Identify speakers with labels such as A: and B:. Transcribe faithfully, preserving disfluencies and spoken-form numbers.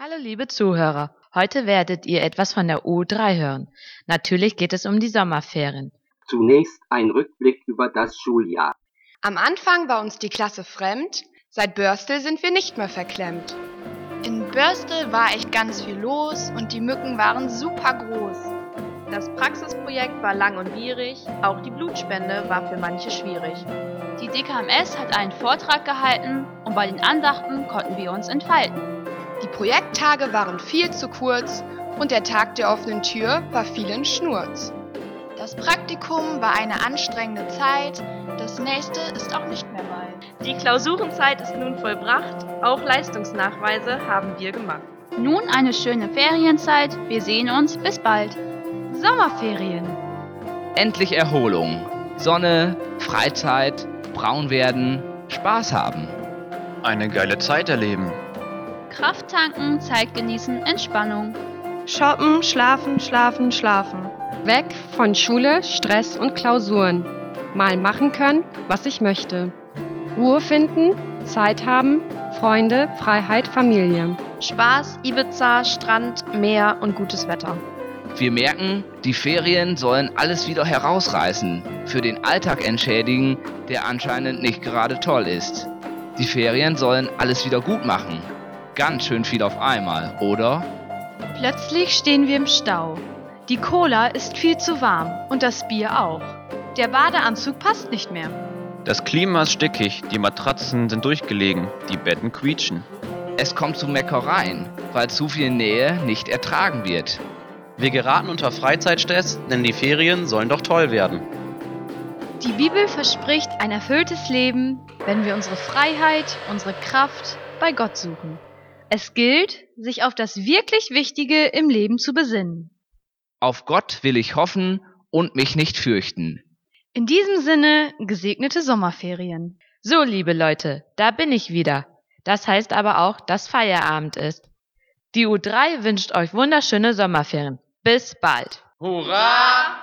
A: Hallo liebe Zuhörer, heute werdet ihr etwas von der U drei hören. Natürlich geht es um die Sommerferien.
B: Zunächst ein Rückblick über das Schuljahr.
C: Am Anfang war uns die Klasse fremd, seit Börstel sind wir nicht mehr verklemmt.
D: In Börstel war echt ganz viel los und die Mücken waren super groß.
E: Das Praxisprojekt war lang und gierig, auch die Blutspende war für manche schwierig.
F: Die D K M S hat einen Vortrag gehalten und bei den Andachten konnten wir uns entfalten.
C: Die Projekttage waren viel zu kurz und der Tag der offenen Tür war vielen Schnurz.
D: Das Praktikum war eine anstrengende Zeit, das nächste ist auch nicht mehr bald.
E: Die Klausurenzeit ist nun vollbracht, auch Leistungsnachweise haben wir gemacht.
F: Nun eine schöne Ferienzeit, wir sehen uns, bis bald.
A: Sommerferien.
G: Endlich Erholung. Sonne, Freizeit, braun werden, Spaß haben.
H: Eine geile Zeit erleben.
F: Kraft tanken, Zeit genießen, Entspannung.
I: Shoppen, schlafen, schlafen, schlafen.
J: Weg von Schule, Stress und Klausuren. Mal machen können, was ich möchte. Ruhe finden, Zeit haben, Freunde, Freiheit, Familie.
E: Spaß, Ibiza, Strand, Meer und gutes Wetter.
G: Wir merken, die Ferien sollen alles wieder herausreißen, für den Alltag entschädigen, der anscheinend nicht gerade toll ist. Die Ferien sollen alles wieder gut machen. Ganz schön viel auf einmal, oder?
I: Plötzlich stehen wir im Stau. Die Cola ist viel zu warm und das Bier auch. Der Badeanzug passt nicht mehr.
H: Das Klima ist stickig, die Matratzen sind durchgelegen, die Betten quietschen.
G: Es kommt zu Meckereien, weil zu viel Nähe nicht ertragen wird.
H: Wir geraten unter Freizeitstress, denn die Ferien sollen doch toll werden.
I: Die Bibel verspricht ein erfülltes Leben, wenn wir unsere Freiheit, unsere Kraft bei Gott suchen. Es gilt, sich auf das wirklich Wichtige im Leben zu besinnen.
G: Auf Gott will ich hoffen und mich nicht fürchten.
I: In diesem Sinne, gesegnete Sommerferien.
A: So, liebe Leute, da bin ich wieder. Das heißt aber auch, dass Feierabend ist. Die U drei wünscht euch wunderschöne Sommerferien. Bis bald.
K: Hurra!